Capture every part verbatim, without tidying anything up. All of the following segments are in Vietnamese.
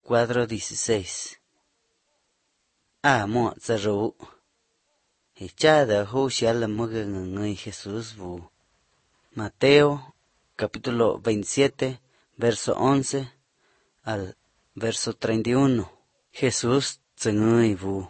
cuadro dieciséis. À mọ giờ rủ. Thì cha đã hô xá là mơ gờ người Jesús vụ. Mateo, capítulo veintisiete, verso once al verso treinta y uno. Jesús giờ người vụ.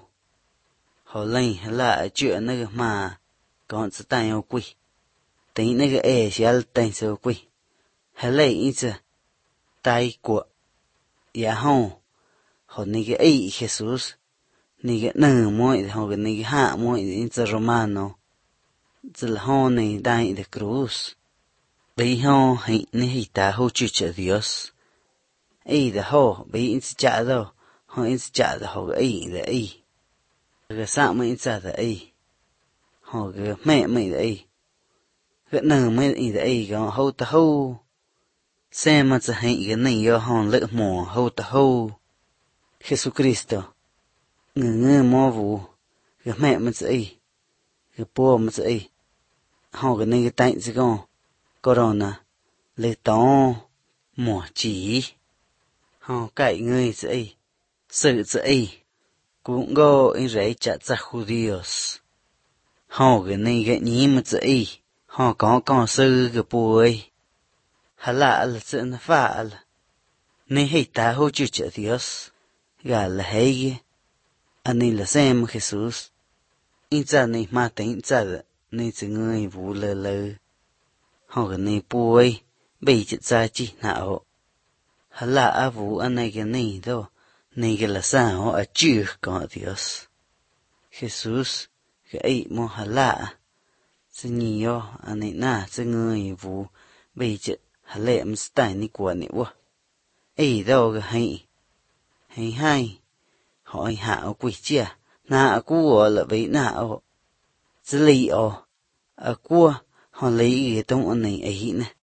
Họ lên là chuyện nơi mà còn sẽ tay ô quỷ. Tính nơi ế xá là tay sơ quỷ. Hà lấy ý giờ tay của ya hông. Họ nơi cái ấy Jesus. Nơi cái nở môi họ cái nơi cái hạ môi ý giờ Romano. Giờ là họ nơi đai de cruz. Bây họ hãy nơi hãy ta hô chữ cho Dios. Ấy là họ bây ý chả đâu. Họ ý chả là họ cái ấy là ấy. Cái sao mới ý chả là ấy. Họ cái mẹ mới là ấy. Cái nở mới ý là ấy. Cái hô ta hô. Xem mà sẽ hãy cái này do họ lỡ mồ hô ta hô. Jesucristo. Người người mô vụ. Cái mẹ mà sẽ ấy. Cái bố mà sẽ ấy. Họ cái này cái tay sẽ có. Corona. Lê tó. Mỏ chỉ. Họ cậy người sẽ ấy. Sự sẽ ấy. Cũng có ý rảy chả cha Judios. Họ cái này cái nhí mà sẽ ấy. Họ có con sư cái bố ấy. Hà lạ là sự nó phá là. Nên hãy ta hô chữ cho Dios. Gà là hãy ghê. Anh này là xem Jesus. Ý cha này mà tính cha là. Nên sự người vũ lơ lơ. Họ cái này bố ấy. Bây chữ cha chỉ nào. Hà lạ vũ anh này cái này đâu. Nên cái là sao ở chữ có Dios. Jesus. Cái ấy mô hà lạ. Sự nhiều anh này nà sự người vũ. Bây chữ. Hà lệ mà stai ni quả ni quá. Ấy đâu cái hay. Hay hay. Hỏi hảo quỷ chia. Nà của là vậy nào. Chứ lý ồ. À của. Họ lấy cái tông anh này ấy nè.